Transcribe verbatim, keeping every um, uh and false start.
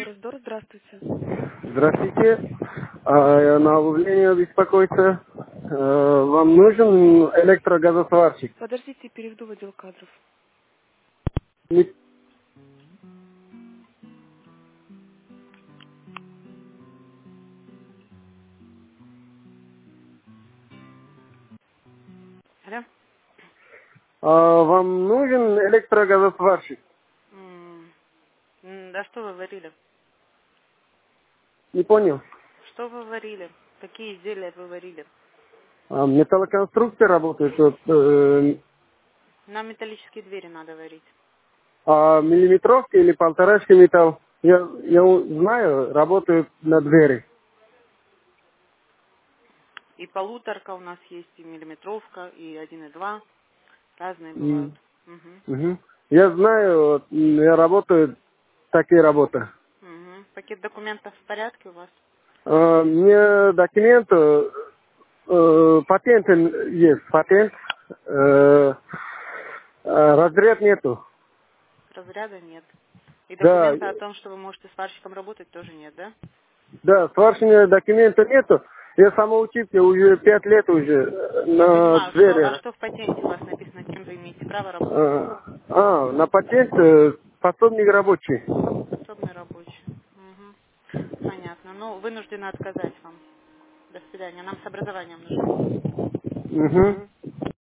Раздор, здравствуйте. Здравствуйте. А, на управление беспокоится. А, вам нужен электрогазосварщик? Подождите, переведу в отдел кадров. Не- Алло? а, вам нужен электрогазосварщик? М, м, Да что вы варили? Не понял. Что вы варили? Какие изделия вы варили? А, металлоконструкция работает. Вот, э, Нам металлические двери надо варить. а миллиметровка или полторашка металл? Я, я у- знаю, работают на двери. И полуторка у нас есть, и миллиметровка, и один и два. Разные бывают. М, Угу. мгм. Я знаю, вот, м, я работаю, такие работы. Угу. Пакет документов в порядке у вас? А, мне документы, э, патент есть, патент, э, э, разряд нету. Разряда нет. И Да, документы о том, что вы можете сварщиком работать, тоже нет, да? да, сварщения документа нету. Я самоучитель уже пять лет уже э, Я на понимаю, что, а двери. что в патенте у вас написано, кем вы имеете право работать? А, а, на патент э, пособник рабочий. Способный рабочий. Угу. Понятно. Ну, вынуждена отказать вам. До свидания. Нам с образованием нужны. Угу.